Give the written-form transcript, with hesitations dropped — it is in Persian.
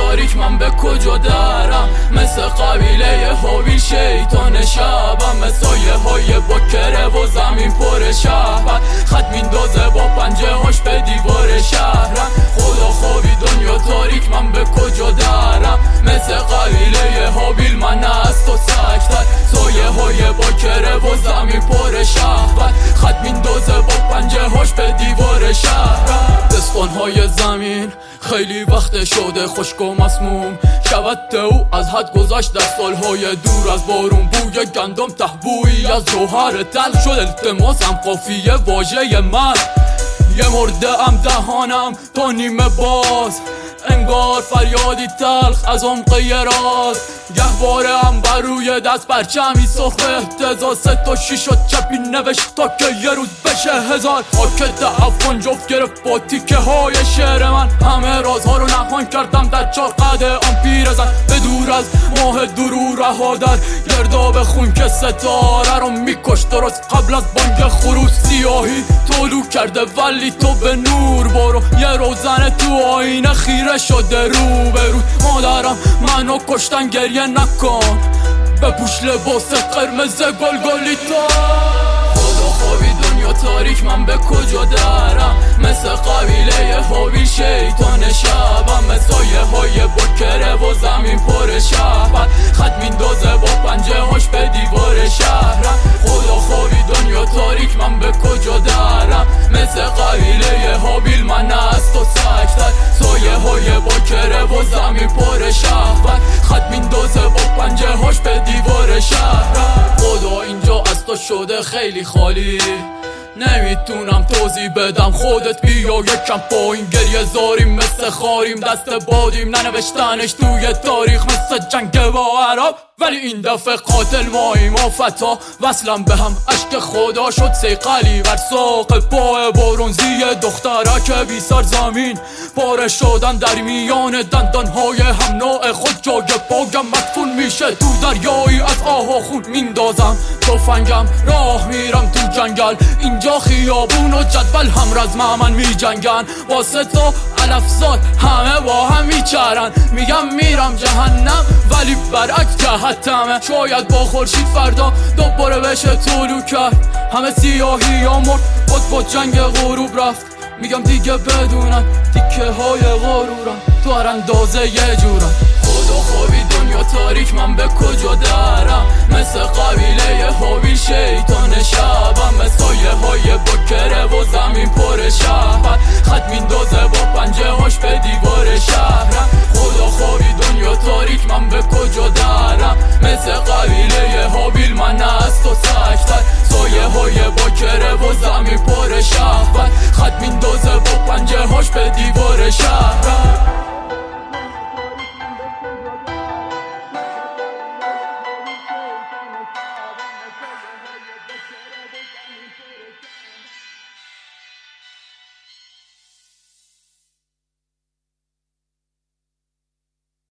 تاریک من به کجا درم؟ مثل قبیله هابیل شیطان شبم، مثل سایه های بکره و زمین پر شهر، خط میندازه با پنجه هاش به دیوار شهرم. خدا خوابی دنیا تاریک من به کجا درم؟ مثل قبیله هابیل من از تو سکتر، سایه های بکره و زمین پر شهر، خط میندازه با پنجه هاش به دیوار شهرم. دستانهای زمین خیلی وقت شده خشک و مسموم، شود او از حد گذشت در سالهای دور از بارون، بوی گندم تهبویی از جوهر تلخ شد التماسم قافیه واژه من. یه مرده ام دهانم تا نیمه باز، انگار فریادی تلخ از عمق راز. گهواره هم بر روی دست پرچمی سرخ اهتزاز، 3 تا 6 و چپی نوشت تا که یه روز بشه 1000. خاک تعفن جفت گرفت با تیکه های شعر من، همه رازها رو نهان کردم در 4 قد آن پیرزن. به دور از ماه درو رها در گرداب خون که ستاره رو میکش درست قبل از بانگ خروس. سیاهی طلوع کرده ولی تو به نور برو، یه روزنه تو آینه خیره شده رو به رو. مادرم منو کشتن گریه نکن، بپوش لباس قرمز گلگلیتا. خدا خوابی دنیا تاریک من به کجا درم؟ مثل قبیله هابیل شیطان شبم، مثل سایه های بکره و زمین پر شهر، خط میندازه با پنجه هاش به دیوار شهرم. خدا خوابی دنیا تاریک من به کجا درم؟ مثل قبیله هابیل من از تو سکتر، سایه های بکره و زمین پر شهر، خط میندازه با پنجه هاش به دیوار شهرم. خدا اینجا از تو شده خیلی خالی، نمیتونم توضیح بدم، خودت بیا یکم پایین. گریه زاریم مثل خاریم، دست بادیم ننوشتنش توی تاریخ مثل جنگ با عرب، ولی این دفعه قاتل ماییم. آفتا وصلم به هم، عشق خدا شد سیقلی بر ساق پای برونزی دخترک بی سر زمین. پاره شدن در میان دندانهای هم نوع خود، جای پاگم مدفون میشه تو دریایی از آه و خون. میندازم تفنگم راه میرم تو جنگل، اینجا خیابون و جدول هم رزم من میجنگن. واسه تو علفزاد همه با هم میچرن، میگم میرم جهنم ولی برعکس جهتمه. شاید با خورشید فردا دوباره بشه طلوع کرد، همه سیاهی یا مرد با جنگ غروب رفت. میگم دیگه بدونن تیکه های غرورم تو هر اندازه یه جورم. خدا خوابی دنیا تاریک من به کجا درم؟ مثل قبیله هابیل شیطان شبم، مثل سایه های بکره و زمین پر شهر، خط میندازه با پنجه هاش به دیوار شهرم. خدا خوابی دنیا تاریک من به کجا درم؟ مثل قبیله هابیل من از تو سکتر، سایه های بکره و زمین پر شهر، خط میندازه با پنجه هاش به دیوار شهرم.